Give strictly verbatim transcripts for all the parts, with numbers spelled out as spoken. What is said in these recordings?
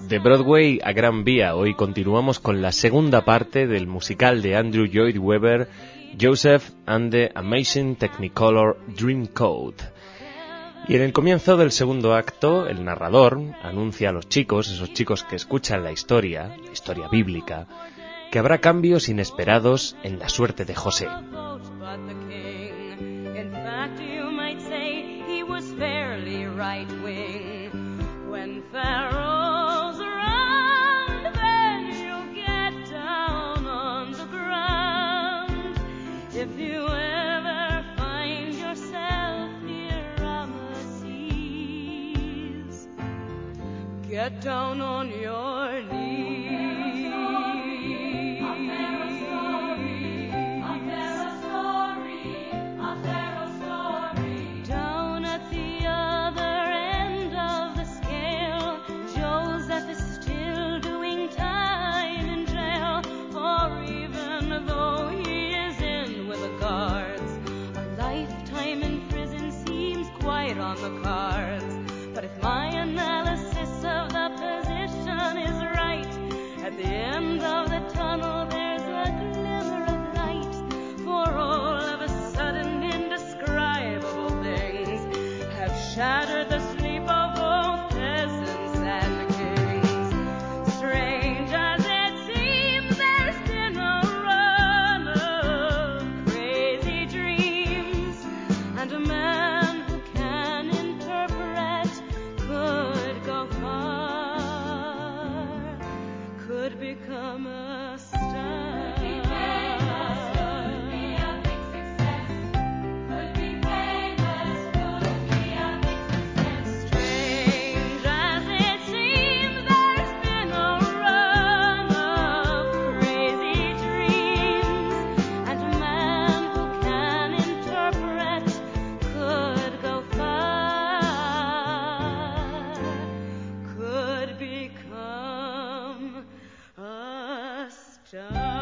De Broadway a Gran Vía, hoy continuamos con la segunda parte del musical de Andrew Lloyd Webber, Joseph and the Amazing Technicolor Dreamcoat. Y en el comienzo del segundo acto, el narrador anuncia a los chicos, esos chicos que escuchan la historia, la historia bíblica, que habrá cambios inesperados en la suerte de José. Get down on your knees. A Pharaoh story, a Pharaoh story, a Pharaoh story. Down at the other end of the scale, Joseph is still doing time in jail. For even though he is in with the guards, a lifetime in prison seems quite on the cards. But if my analysis of the position is right, at the end of the tunnel there's a glimmer of light. For all of a sudden indescribable things have shattered the sleep of both peasants and kings. Strange as it seems, there's been a run of crazy dreams, and a man who can interpret could go far, could become a star. Could be a big success, could be famous, could be a big success. Strange as it seems, there's been a run of crazy dreams, and a man who can interpret could go far, could become a star.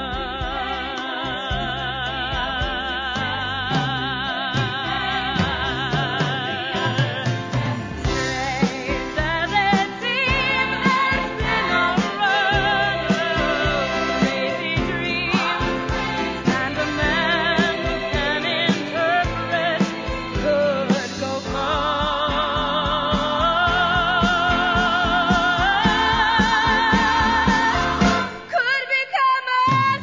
Strange as it seems, there's been a run of crazy dreams, and a man who can interpret could go far, could become a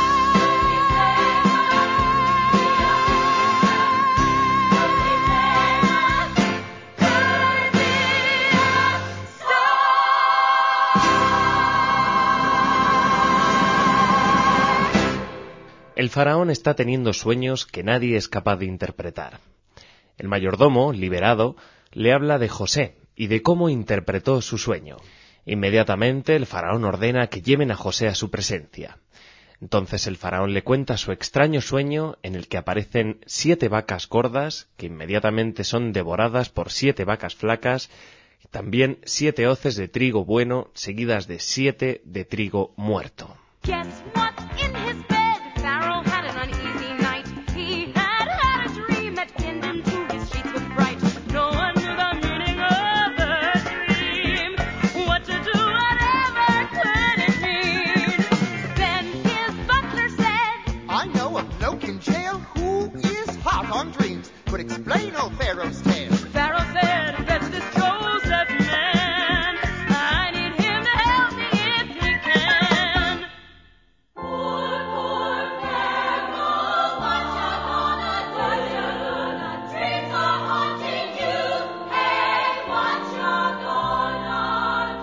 El faraón está teniendo sueños que nadie es capaz de interpretar. El mayordomo, liberado, le habla de José y de cómo interpretó su sueño. Inmediatamente el faraón ordena que lleven a José a su presencia. Entonces el faraón le cuenta su extraño sueño en el que aparecen siete vacas gordas que inmediatamente son devoradas por siete vacas flacas y también siete hoces de trigo bueno seguidas de siete de trigo muerto. Guess what? In his bed, Pharaoh had an uneasy night. He had had a dream that pinned him to his sheets with fright. No one knew the meaning of the dream. What to do, whatever could it mean? Then his butler said, I know a bloke in jail who is hot on dreams. Could explain old Pharaoh's tale. Pharaoh said, fetch this Joseph man. I need him to help me if he can. Poor, poor Pharaoh, what you gonna do? What you gonna do? Dreams are haunting you. Hey, what you gonna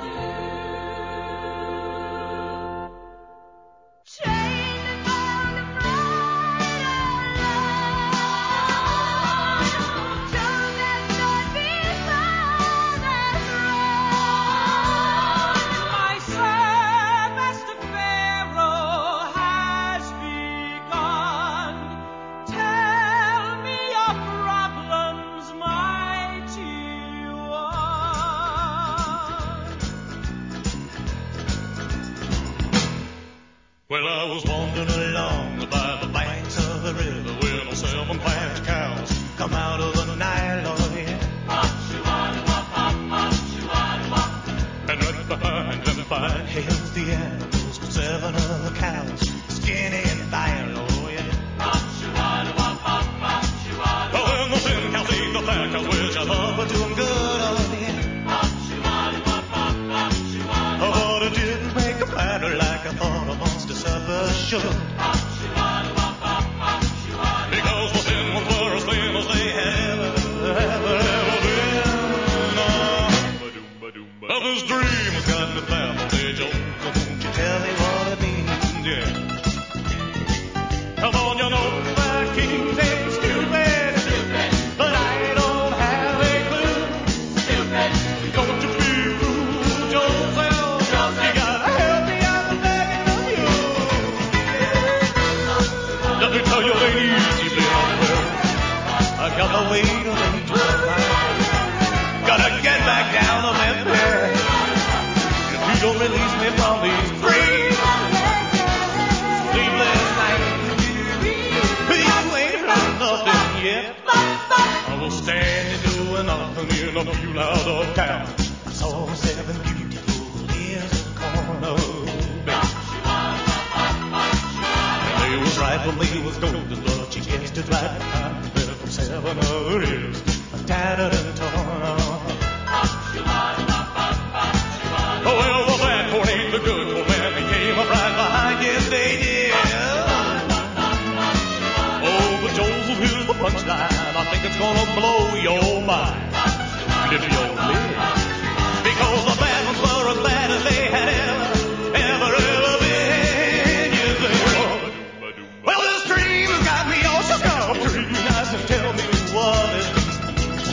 do? Chained and bound and right alone. Joseph stood before the throne. My service to Pharaoh has begun. Tell me your problems, mighty one. Well, I was wandering along by the banks of the river when a seven past cows come out of the Nile, oh yeah. And at the should. Because the thin ones were as thin as they had ever, ever, ever been. Oh. But this dream has got me baffled, hey, Joe. Won't you tell me what it means, yeah. Come on, you know that King James stupid, stupid, but I don't have a clue. Stupid, don't you be fooled, Joseph. You gotta help me out and begging of you. Let me tell you, ladies, you've been out there. I got the weight of angels on my mind. Gotta get back down to Memphis. If you don't release me from these dreams, sleepless nights. Yeah. I was standing doing nothing in a pew out of town. I saw seven beautiful years of corner, baby. And they was right when they was golden, but she guessed it right behind me from seven other years, tattered and torn. Oh, well, the bad one ain't the good one, man. They came up right behind, yes, they did. Here's the punchline. I think it's gonna blow your mind. If you live. Because the bad ones were as bad as they had ever, ever, ever been. You think, well, this dream has got me all shook up. Dream nice and tell me what it means.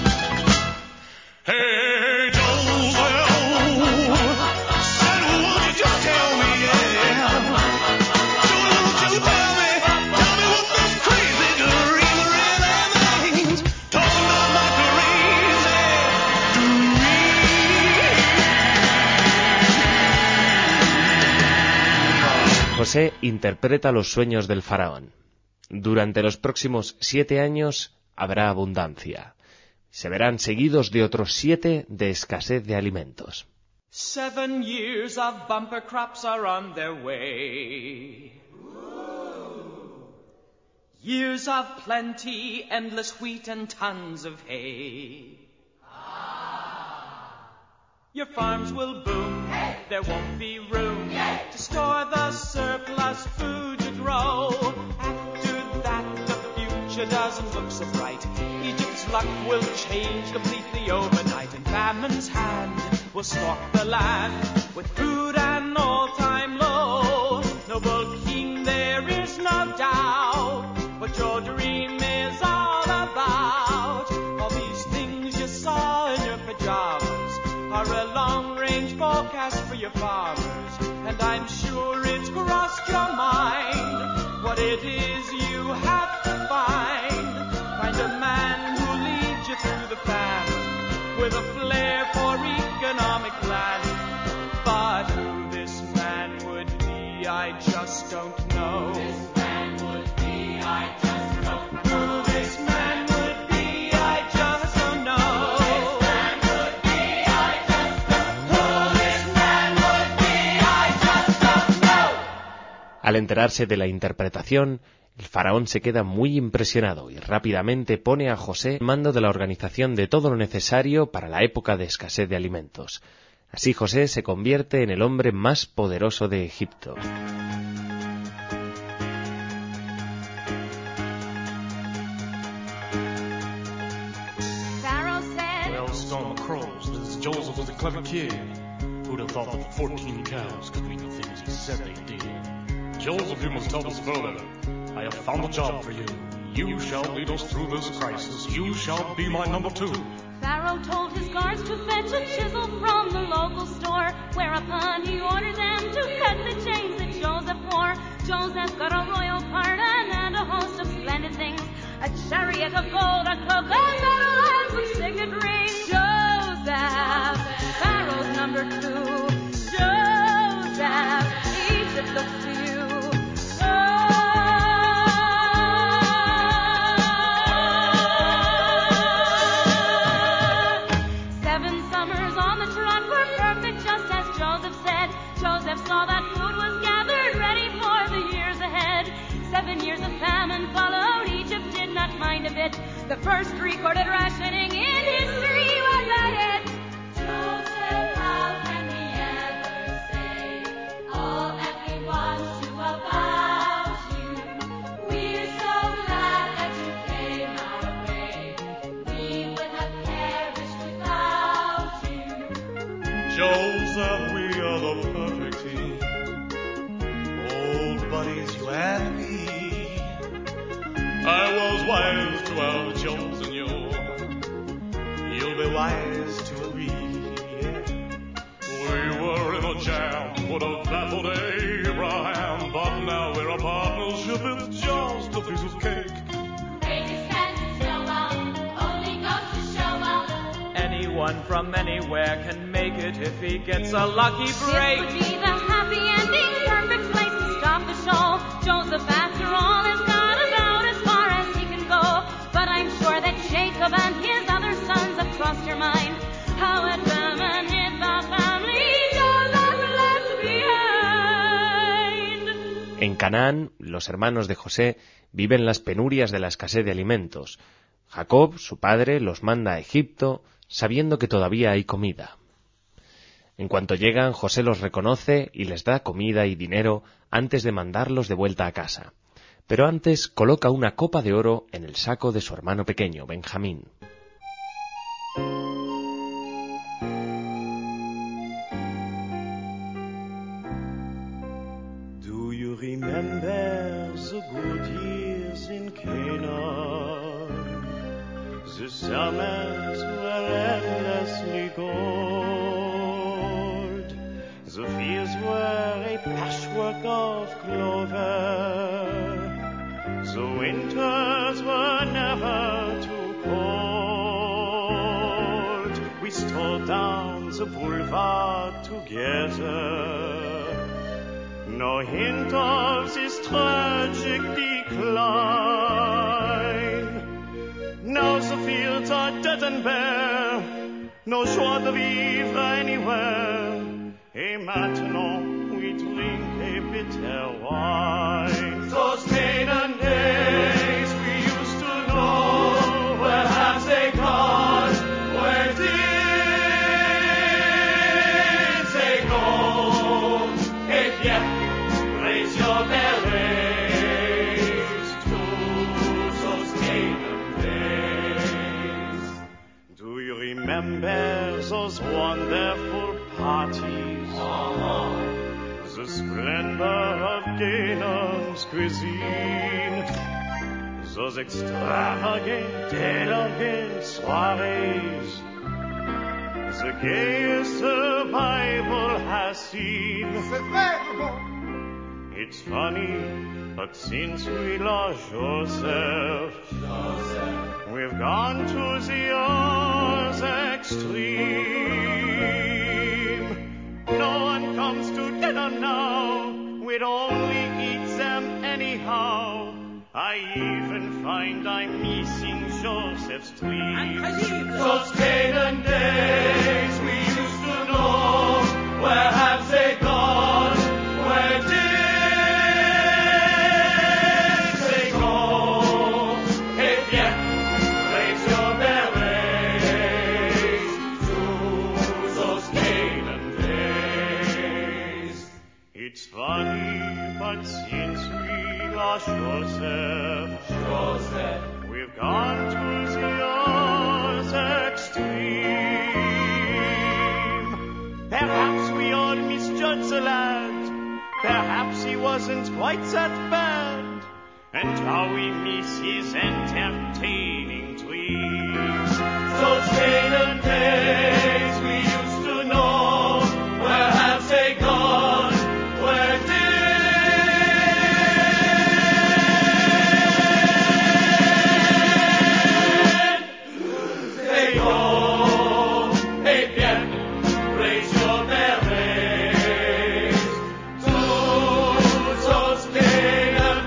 Hey, Joseph, said, would you just tell me, yeah? Don't you tell me, tell me what this crazy dream. José interpreta los sueños del faraón. Durante los próximos siete años habrá abundancia. Se verán seguidos de otros siete de escasez de alimentos. Seven years of bumper crops are on their way. Years of plenty, endless wheat and tons of hay. Your farms will boom, hey. There won't be room hey. To store the surplus food to grow. After that, the future doesn't look so bright. Egypt's luck will change completely overnight, and famine's hand will stalk the land with crude and all-time low. Noble king, there is no doubt what your dream is all about. All these things you saw in your pajamas are a long-range forecast for your farmers, and I'm sure it's crossed your mind what it is you have to find. Find a man who leads you through the famine with a flair for economic planning. But who this man would be, I just don't know. This man would be, I just don't know. Who this man would be, I just don't know. Al enterarse de la interpretación, el faraón se queda muy impresionado y rápidamente pone a José al mando de la organización de todo lo necesario para la época de escasez de alimentos. Así José se convierte en el hombre más poderoso de Egipto. Well, storm of crows, this Joseph was a clever kid. Who'd have thought that fourteen cows could mean the things he said they did? Joseph, you must tell us further. I have found a job for you. You shall lead us through this crisis. You shall be my number two. Pharaoh told his guards to fetch a chisel from the local store, whereupon he ordered them to cut the chains that Joseph wore. Joseph got a royal pardon and a host of splendid things, a chariot of gold, a cloak, and a some signet rings. Joseph, Pharaoh's number two. Joseph, Egypt looks to you. Joseph saw that food was gathered ready for the years ahead. Seven years of famine followed. Egypt did not mind a bit. The first recorded rationing in history was that it. Joseph, how can we ever say all that we want to abide? shows that we are the perfect team. Old buddies, you and me. I was wise to have chosen you. You'll be wise to agree. Yeah. We were in a jam, would have baffled Abraham, but now we're a partnership. It's just a piece of cake. Anyone from anywhere can make it if he gets a lucky break. This would be the happy ending, perfect place to stop the show. Joseph, after all, has got about as far as he can go. But I'm sure that Jacob and his other sons have crossed your mind. How a famine hit the family Joseph left behind. En Canaán, los hermanos de José viven las penurias de la escasez de alimentos. Jacob, su padre, los manda a Egipto, sabiendo que todavía hay comida. En cuanto llegan, José los reconoce y les da comida y dinero antes de mandarlos de vuelta a casa. Pero antes coloca una copa de oro en el saco de su hermano pequeño, Benjamín. Do you remember the good years in Canaan? The summers were endlessly gold. The fields were a patchwork of clover. The winters were never too cold. We strolled down the boulevard together. No hint of this tragic decline. Now the fields are dead and bare, no joie de vivre anywhere. Et maintenant we drink a bitter wine. Those Canaan days we used to know, where have they gone? Where did they go? Eh bien, raise your berets to those Canaan days. Do you remember those wonderful parties? The splendor of Canaan's cuisine. Those extravagant, elegant soirees. The gayest the Bible has seen. It's funny, but since we lost Joseph, Joseph, we've gone to the other extreme. No one comes to dinner now, we'd only eat them anyhow. I even find I'm missing Joseph's dreams. Those Canaan days we used to know, where have they gone? Where did they go? Eh bien, raise your berets to those Canaan days. It's funny, but since we lost Joseph, Joseph, we've gone to the other extreme. Perhaps we all misjudged the lad. Perhaps he wasn't quite that bad. And how we miss his entertaining dreams. Those Canaan days we used to know, where have they gone? Where did they go? Eh bien, raise your berets to those Canaan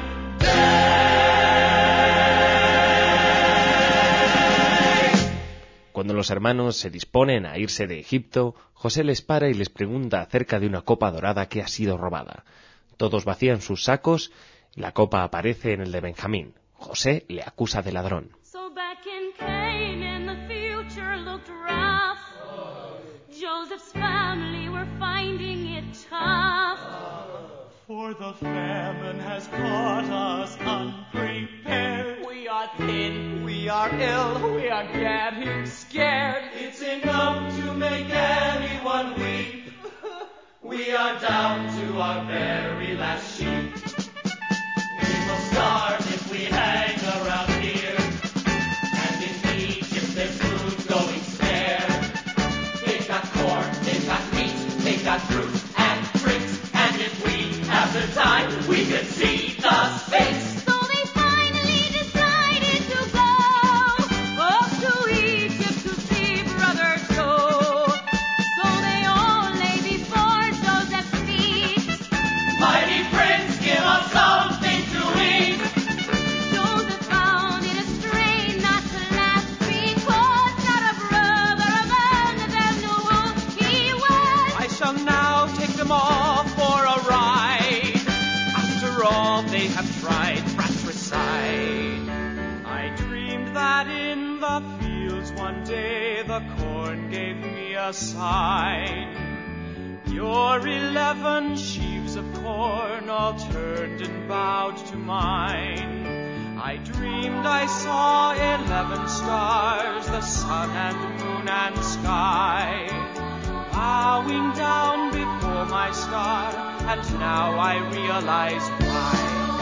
days. Cuando los hermanos se disponen a irse de Egipto, José les para y les pregunta acerca de una copa dorada que ha sido robada. Todos vacían sus sacos y la copa aparece en el de Benjamín. José le acusa de ladrón. So back in Canaan, the future looked rough. Joseph's family were finding it tough. For the famine has caught us unprepared. We are thin, we are ill, we are getting scared. It's enough to make anyone weak. we are down to our very last sheep. We will starve if we hang around here. And in Egypt there's food going spare. They've got corn, they've got meat, they've got fruit and drinks. And if we have the time, we could see the Sphinx. So they finally decided to go up to Egypt to see Brother Joe. So they all lay before Joseph's feet. Mighty prince, give us something to eat. Joseph found it a strain not to last because not a brother of them knew who he was. I shall now take them all for a ride. After all they have tried fratricide. I dreamed that in the fields one day the corn gave me a sign. Your eleven sheaves of corn all turned and bowed to mine. I dreamed I saw eleven stars, the sun and moon and sky, bowing down before my star, and now I realize why.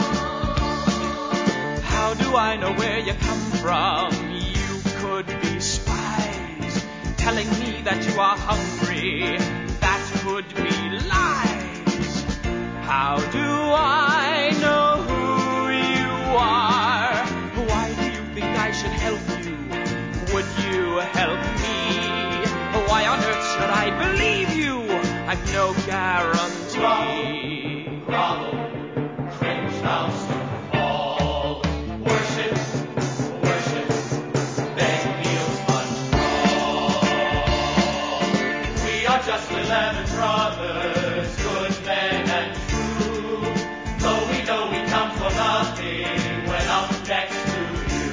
How do I know where you come from? You could be spies, telling me that you are hungry. That could be lies. How do I know who you are? Why do you think I should help you? Would you help me? Why on earth should I believe you? I've no guarantee. Grovel, cringe, bounce, fall. Worship, worship, beg, kneel, punch, crawl. We are just eleven brothers, good men and true. Though we know we come for nothing when up next to you.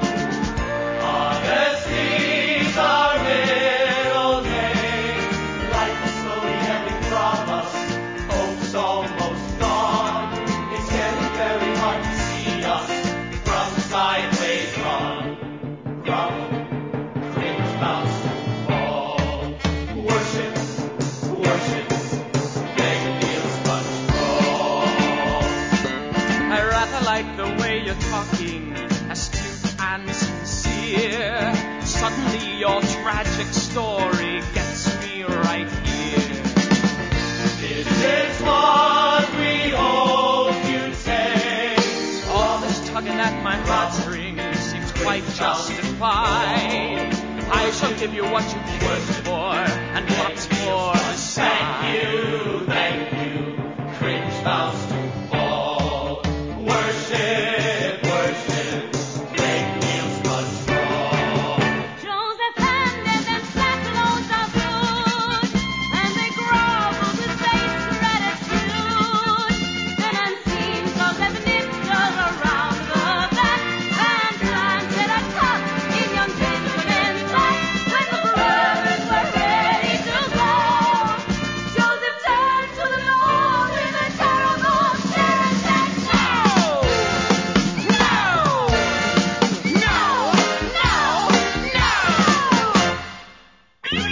Honesty's our middle name. Life is slowly ebbing from us. Hope's almost gone. It's getting very hard to see us from sideways wrong. Grovel, cringe, bounce, fall. Worship, worship, beg, kneel, punch, crawl. I rather like the way you're talking, astute and sincere. Suddenly your tragic story gets me right here. This is what we hope you'd say. All this tugging at my heartstrings seems quite justified. I shall give you what you worked for and what's more beside. Thank you, thank you, cringe, bounce to fall. Worship, worship, beg, kneel, punch, crawl. Joseph handed them sackloads of food, and they groveled with face gratitude. Then unseen Joseph nipped around the back and planted a cup in young Benjamin's lap. When the brothers were ready to go, Joseph turned to the Lord with a terrible stare and said, "No, no, no, no, no."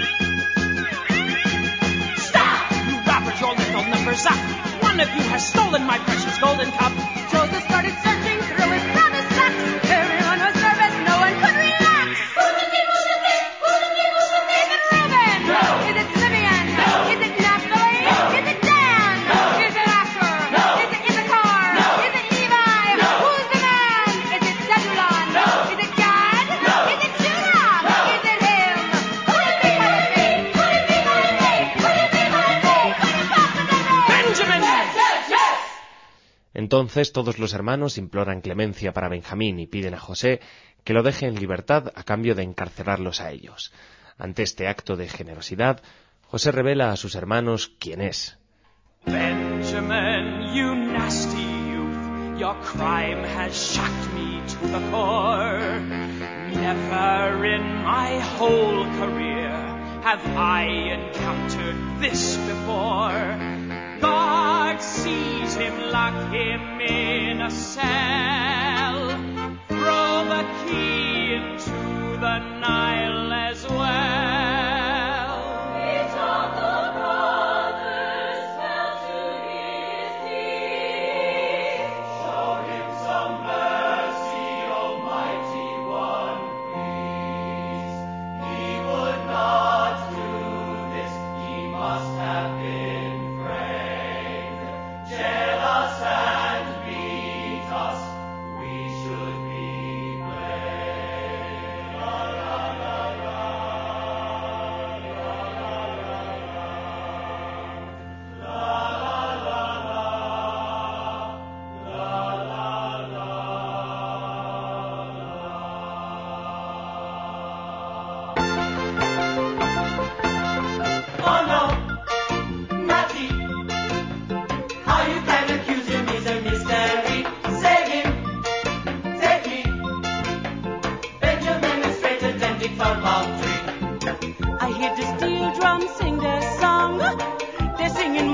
Stop! You robbers, your little numbers up! One of you has stolen my precious golden cup! Joseph started searching through his brother's sacks. Everyone was nervous, no one could relax. Who the thief, who's the thief, who the thief, who's the thief? Is it Reuben? No. Is it Simeon? No. Is it Naphtali? No. Is it Dan? No. Is it Asher? No. Is it Issachar? No. Is it Levi? No. Who's the man? Is it Zebulun? No. Is it Gad? No. Is it Judah? No. Is it him? Could it be, could it be? Could it be, could it be? Could it be, could it be? Could it possibly be? Benjamin! Yes, yes, yes. Entonces todos los hermanos imploran clemencia para Benjamín y piden a José que lo deje en libertad a cambio de encarcelarlos a ellos. Ante este acto de generosidad, José revela a sus hermanos quién es. Benjamin, you nasty youth, your crime has shocked me to the core. Never in my whole career have I encountered this before. Guard, seize him, lock him in a cell. Throw the key into the Nile as well. Each of the brothers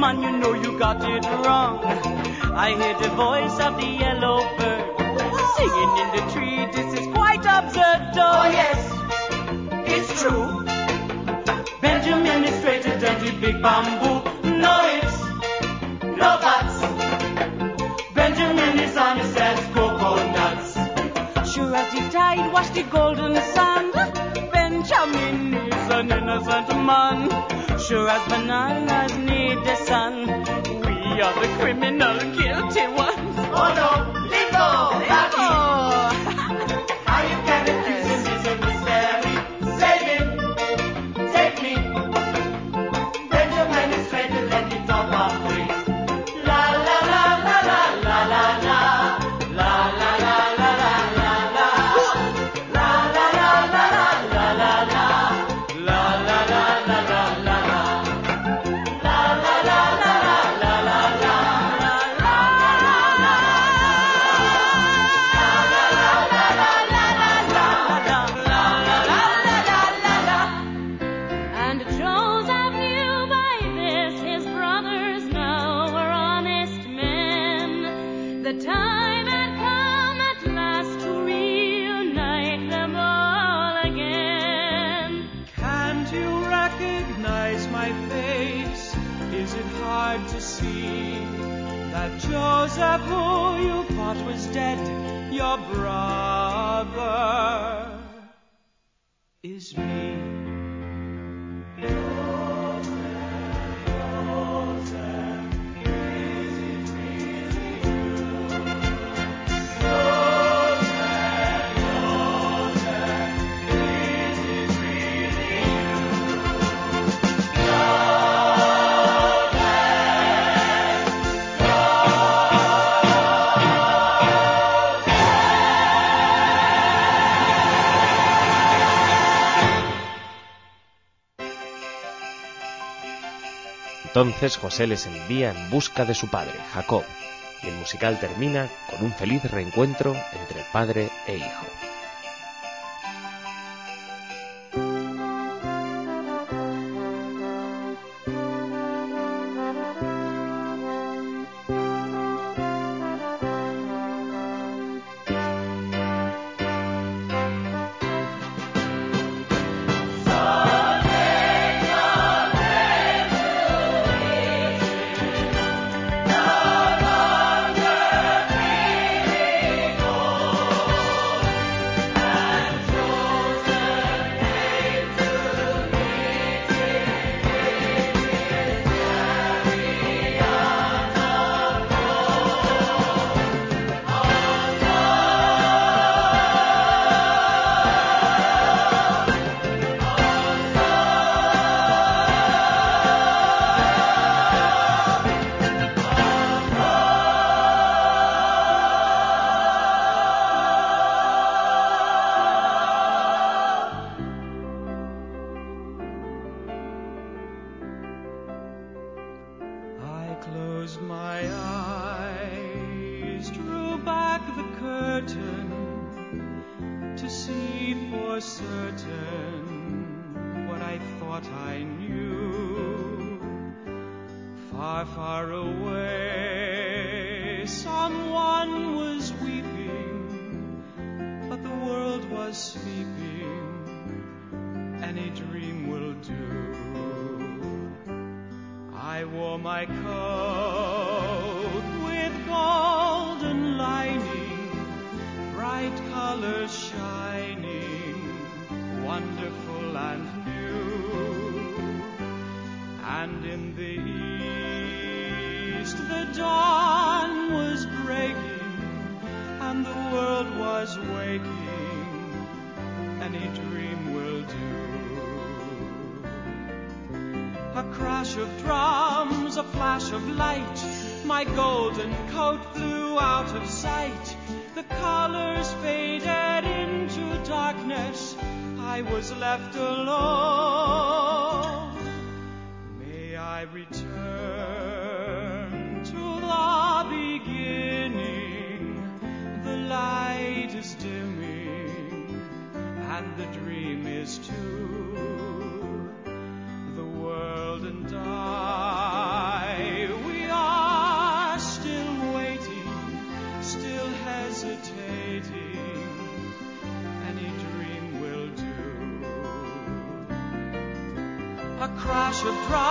man, you know you got it wrong. I heard the voice of the yellow bird singing in the tree. This is quite absurd, though. Oh yes, it's true. Benjamin is straighter than the big bamboo. No ifs, no buts. Benjamin is honest as coconuts. Sure as the tide washed the golden sand, Benjamin is an innocent man. Sure as bananas need the sun, we are the criminal guilty ones. Oh no, leave go, Let go. How you can accuse him is a mystery. Save him, take me. Benjamin is straighter than the top of three. La la la la la la la la. La la la la la la la. La la la la la la la la. La la la la la la la. La la la la la la la la. And Joseph knew by this his brothers now were honest men. The time had come at last to reunite them all again. Can't you recognize my face? Is it hard to see that Joseph, who you thought was dead, your brother, is me? Entonces José les envía en busca de su padre, Jacob, y el musical termina con un feliz reencuentro entre padre e hijo. Closed my eyes, drew back the curtain to see for certain what I thought I knew. Far, far away, someone was weeping, but the world was sleeping. Any dream will do. I wore my coat with golden lining, bright colors shining, wonderful and new. And in the east the dawn was breaking, and the world was waking. Any dream will do. A crash of drums, a flash of light, my golden coat flew out of sight. The colors faded into darkness, I was left alone. May I return to the beginning, the light is dimming, and the dream is too. The world and I of dry